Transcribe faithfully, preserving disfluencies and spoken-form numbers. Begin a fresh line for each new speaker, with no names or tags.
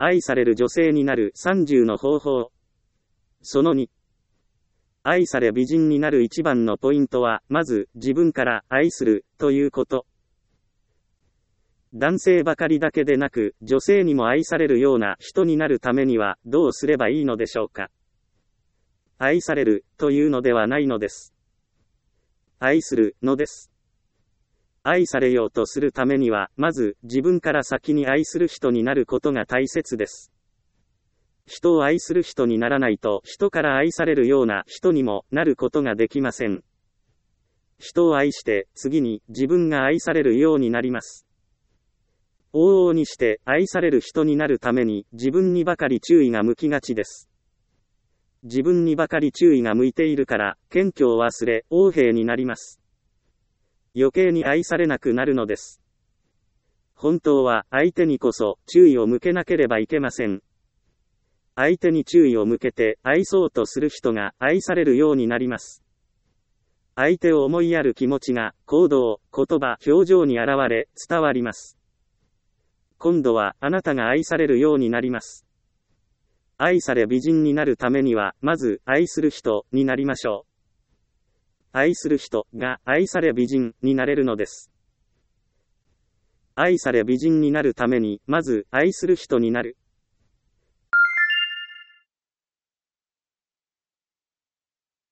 愛される女性になるさんじゅうの方法。そのに。愛され美人になる一番のポイントは、まず、自分から愛するということ。男性ばかりだけでなく、女性にも愛されるような人になるためには、どうすればいいのでしょうか。愛されるというのではないのです。愛するのです。愛されようとするためには、まず自分から先に愛する人になることが大切です。人を愛する人にならないと、人から愛されるような人にもなることができません。人を愛して、次に自分が愛されるようになります。往々にして愛される人になるために、自分にばかり注意が向きがちです。自分にばかり注意が向いているから、謙虚を忘れ、横柄になります。余計に愛されなくなるのです。本当は相手にこそ注意を向けなければいけません。相手に注意を向けて愛そうとする人が愛されるようになります。相手を思いやる気持ちが行動、言葉、表情に現れ伝わります。今度はあなたが愛されるようになります。愛され美人になるためには、まず愛する人になりましょう。愛する人が愛され美人になれるのです。愛され美人になるために、まず愛する人になる。